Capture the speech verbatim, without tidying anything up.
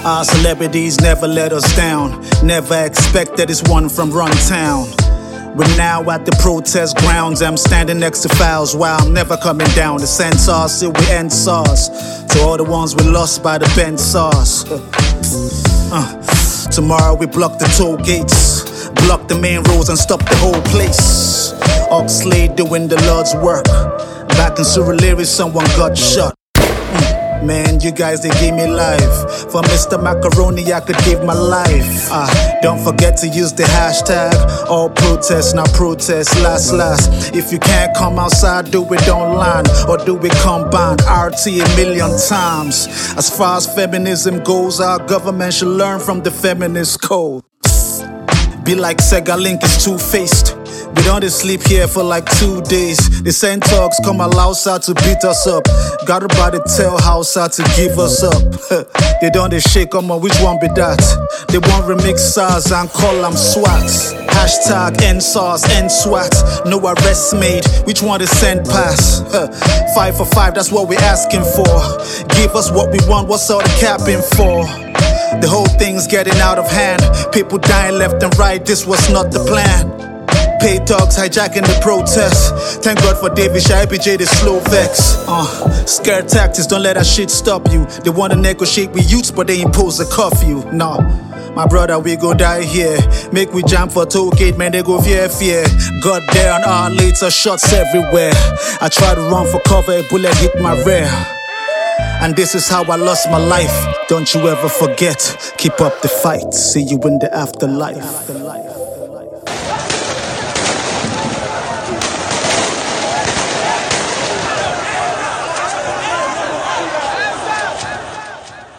Our celebrities never let us down. Never expected this one from Run Town. We're now at the protest grounds. I'm standing next to files while I'm never coming down. The censors till we end SARS. To all the ones we lost by the bent SARS. uh, tomorrow we block the toll gates, block the main roads and stop the whole place. Oxley doing the Lord's work. Back in Surulere someone got shot. Man, you guys, they gave me life. For Mister Macaroni, I could give my life. Ah, don't forget to use the hashtag. All protest, not protest, last, last. If you can't come outside, do it online or do it combined. R T a million times. As far as feminism goes, our government should learn from the feminist code. Be like Sega Link is two-faced. We don't sleep here for like two days. The centaurs come outside to beat us up. Got about to tell outside to give us up. They don't they shake on which one be that? They want remix SARS and call them SWATs. Hashtag N SARS, N SWAT. No arrests made. Which one they send pass? Five for five, that's what we're asking for. Give us what we want, what's all the capping for? The whole thing's getting out of hand. People dying left and right, this was not the plan. Paid dogs hijacking the protest. Thank God for David Shai P J, the slow vex. Uh, scare tactics, don't let that shit stop you. They wanna negotiate with youths, but they impose a curfew. Nah, my brother, we go die here. Make we jam for toll gate, man, they go fear, fear. Got there an hour later, shots everywhere. I try to run for cover, a bullet hit my rear. And this is how I lost my life. Don't you ever forget, keep up the fight. See you in the afterlife.